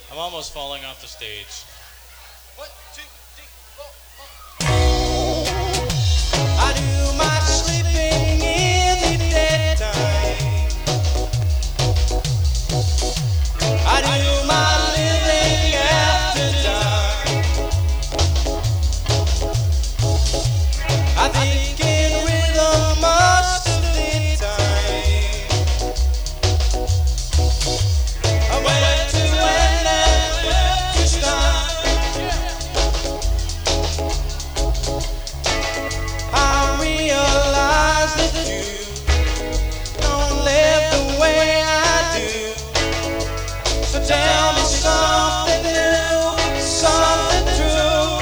I'm almost falling off the stage. One, two, three, four. I do my sleeping in the daytime. I do my living after dark. I think in rhythm most of the time. I went to end and went to start. I realize that you don't live the way I do. So tell me something new, something true.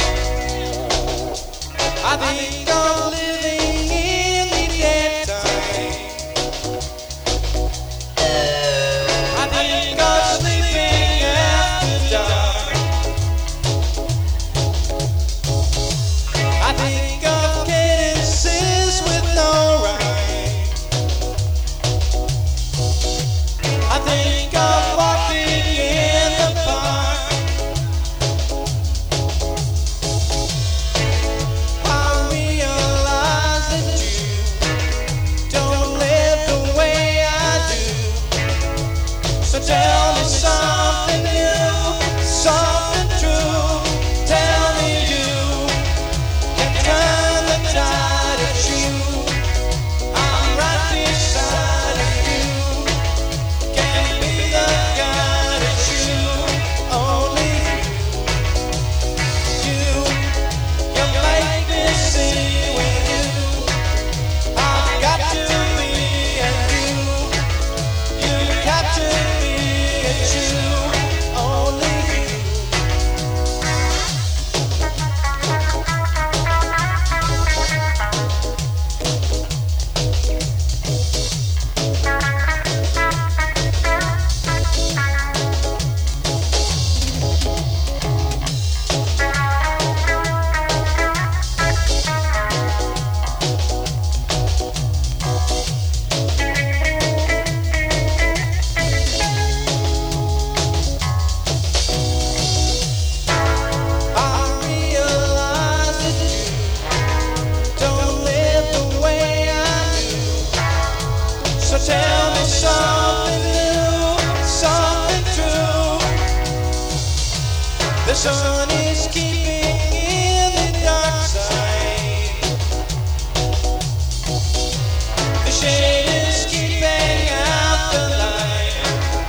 I think I'm living in the daytime. I think I'm sleeping after dark. I think of cadences with no rhyme. I think of walking in the park. I realize that you don't live the way I do. So tell me something new, something true. Tell me you can turn the tide of you. I'm right beside of you. Can be the guy that you, only you. You make me see with you. I've got to be and you capture me and you, only you. I realize that you don't live the way I do. So tell me something new, something true. The sun is keeping in the dark side. The shade is keeping out the light.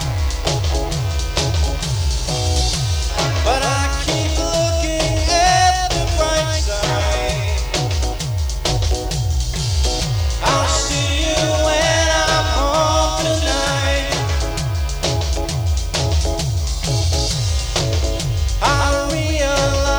But I keep looking at the bright side. I'll see you when I'm home tonight. I realize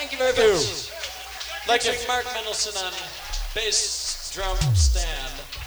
Thank you very much. Like Mark Mendelson on bass drum stand.